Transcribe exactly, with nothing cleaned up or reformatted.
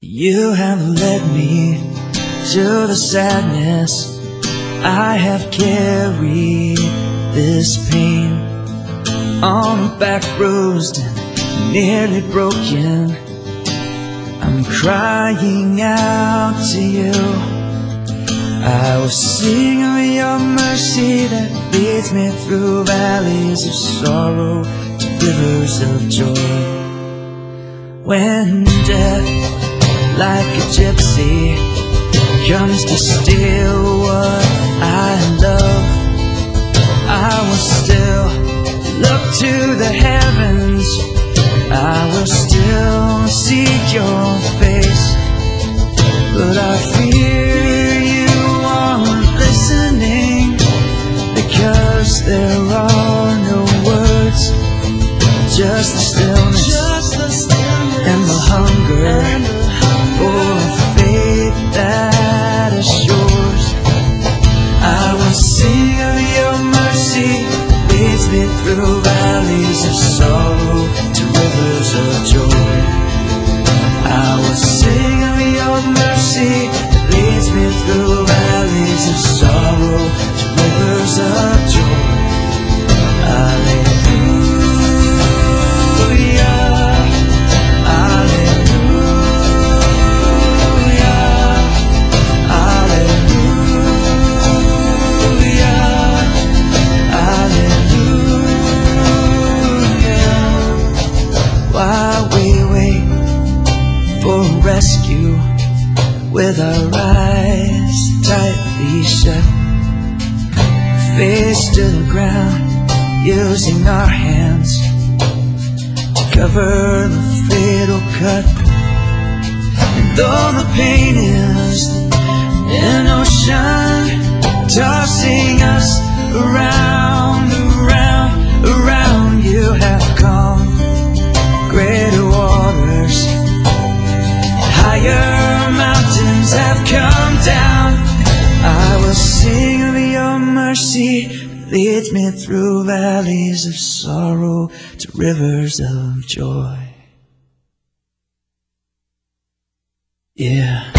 You have led me to the sadness. I have carried this pain on a back, bruised and nearly broken. I'm crying out to you. I will sing of your mercy that leads me through valleys of sorrow to rivers of joy. When death, like a gypsy, comes to steal what I love, I will still look to the heavens. I will still seek your face, but I fear you aren't listening, because there are no words, just the stillness, just the stillness and the hunger and the for faith that assures. I will sing of your mercy, leads me through valleys of sorrow to rivers of joy. I will sing of your mercy, leads me through valleys of sorrow to rivers of joy. Hallelujah. Rescue with our eyes tightly shut, face to the ground, using our hands to cover the fatal cut. And though the pain is an ocean tossing us around, around, around, you have come greater waters, higher mountains have come down. I will sing of your mercy, leads me through valleys of sorrow to rivers of joy. Yeah.